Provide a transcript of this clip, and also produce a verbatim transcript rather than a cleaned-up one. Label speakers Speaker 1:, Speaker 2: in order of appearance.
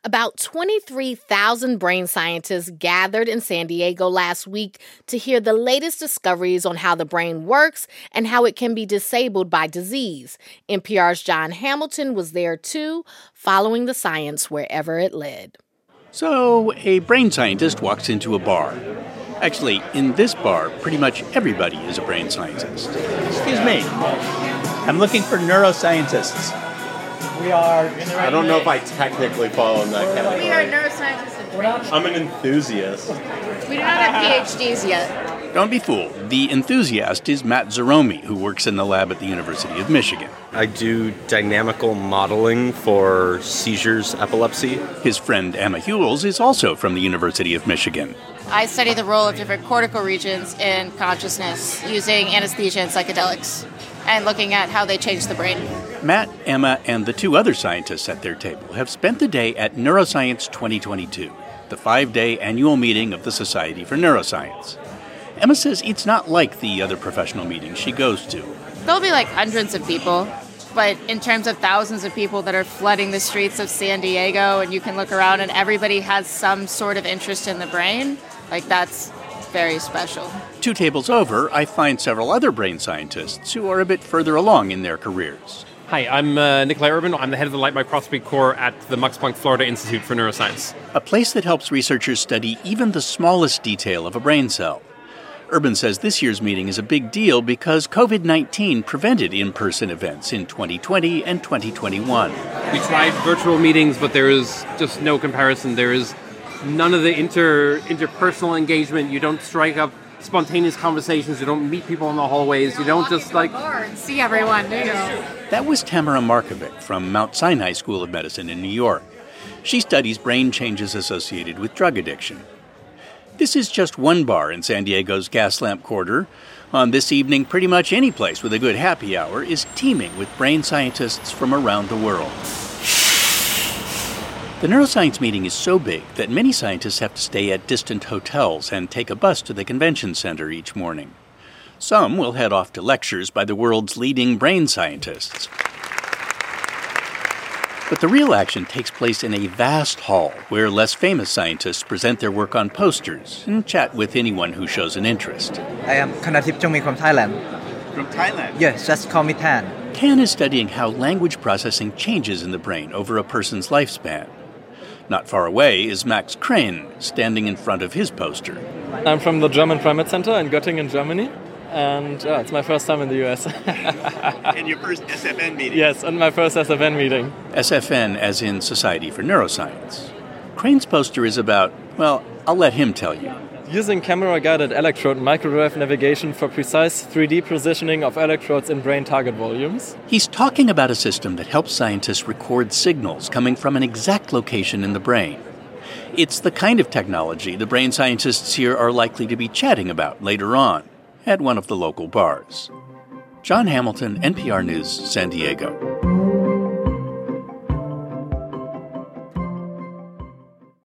Speaker 1: About twenty-three thousand brain scientists gathered in San Diego last week to hear the latest discoveries on how the brain works and how it can be disabled by disease. N P R's Jon Hamilton was there too, following the science wherever it led.
Speaker 2: So, a brain scientist walks into a bar. Actually, in this bar, pretty much everybody is a brain scientist.
Speaker 3: Excuse me. I'm looking for neuroscientists. We are...
Speaker 4: I don't know if I technically fall in that category.
Speaker 5: We are neuroscientists and brain.
Speaker 4: I'm an enthusiast.
Speaker 5: We do not have P H Ds yet.
Speaker 2: Don't be fooled. The enthusiast is Matt Zeromi, who works in the lab at the University of Michigan.
Speaker 4: I do dynamical modeling for seizures, epilepsy.
Speaker 2: His friend Emma Hewells is also from the University of Michigan.
Speaker 5: I study the role of different cortical regions in consciousness using anesthesia and psychedelics and looking at how they change the brain.
Speaker 2: Matt, Emma, and the two other scientists at their table have spent the day at Neuroscience twenty twenty-two, the five-day annual meeting of the Society for Neuroscience. Emma says it's not like the other professional meetings she goes to.
Speaker 5: There'll be like hundreds of people, but in terms of thousands of people that are flooding the streets of San Diego, and you can look around and everybody has some sort of interest in the brain, like that's very special.
Speaker 2: Two tables over, I find several other brain scientists who are a bit further along in their careers.
Speaker 6: Hi, I'm uh, Nikolai Urban. I'm the head of the Light Microscopy Core at the Max Planck Florida Institute for Neuroscience.
Speaker 2: A place that helps researchers study even the smallest detail of a brain cell. Urban says this year's meeting is a big deal because covid nineteen prevented in-person events in twenty twenty and twenty twenty-one.
Speaker 6: We tried virtual meetings, but there is just no comparison. There is none of the inter interpersonal engagement. You don't strike up spontaneous conversations. You don't meet people in the hallways. You don't just like
Speaker 5: and see everyone, do you?
Speaker 2: That was Tamara Markovic from Mount Sinai School of Medicine in New York. She studies brain changes associated with drug addiction. This is just one bar in San Diego's Gaslamp Quarter. On this evening, pretty much any place with a good happy hour is teeming with brain scientists from around the world. The neuroscience meeting is so big that many scientists have to stay at distant hotels and take a bus to the convention center each morning. Some will head off to lectures by the world's leading brain scientists. But the real action takes place in a vast hall where less famous scientists present their work on posters and chat with anyone who shows an interest.
Speaker 7: I am Kanatip Chongmi from Thailand.
Speaker 2: From Thailand?
Speaker 7: Yes, just call me Tan.
Speaker 2: Tan is studying how language processing changes in the brain over a person's lifespan. Not far away is Max Crane, standing in front of his poster.
Speaker 8: I'm from the German Primate Center in Göttingen, Germany. And uh, it's my first time in the U S.
Speaker 2: And your first S F N meeting?
Speaker 8: Yes, and my first S F N meeting.
Speaker 2: S F N as in Society for Neuroscience. Crane's poster is about, well, I'll let him tell you.
Speaker 8: Using camera-guided electrode microdrive navigation for precise three D positioning of electrodes in brain target volumes.
Speaker 2: He's talking about a system that helps scientists record signals coming from an exact location in the brain. It's the kind of technology the brain scientists here are likely to be chatting about later on at one of the local bars. Jon Hamilton, N P R News, San Diego.